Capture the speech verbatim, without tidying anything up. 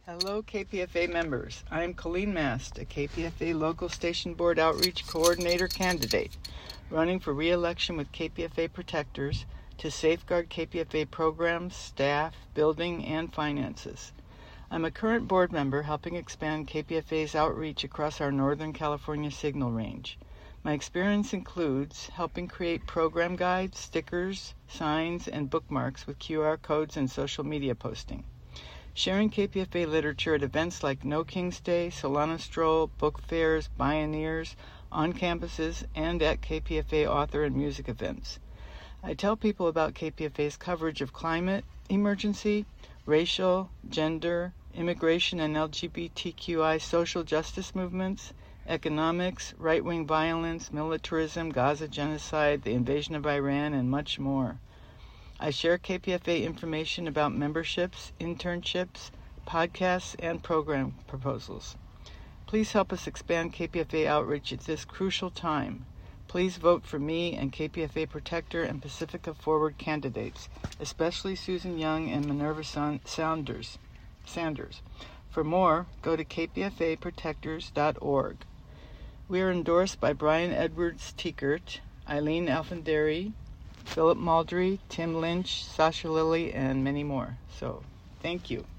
Hello, K P F A members. I am Colleen Mast, a K P F A Local Station Board Outreach Coordinator candidate, running for re-election with K P F A Protectors to safeguard K P F A programs, staff, building, and finances. I'm a current board member helping expand K P F A's outreach across our Northern California signal range. My experience includes helping create program guides, stickers, signs, and bookmarks with Q R codes and social media posting. Sharing K P F A literature at events like No King's Day, Solana Stroll, book fairs, Bioneers, on campuses, and at K P F A author and music events. I tell people about K P F A's coverage of climate emergency, racial, gender, immigration and L G B T Q I social justice movements, economics, right-wing violence, militarism, Gaza genocide, the invasion of Iran, and much more. I share K P F A information about memberships, internships, podcasts, and program proposals. Please help us expand K P F A outreach at this crucial time. Please vote for me and K P F A Protector and Pacifica Forward candidates, especially Susan Young and Minerva Sanders. Sanders. For more, go to k p f a protectors dot org. We are endorsed by Brian Edwards Tiekert, Eileen Alfanderi, Philip Maldry, Tim Lynch, Sasha Lilly, and many more. So, thank you.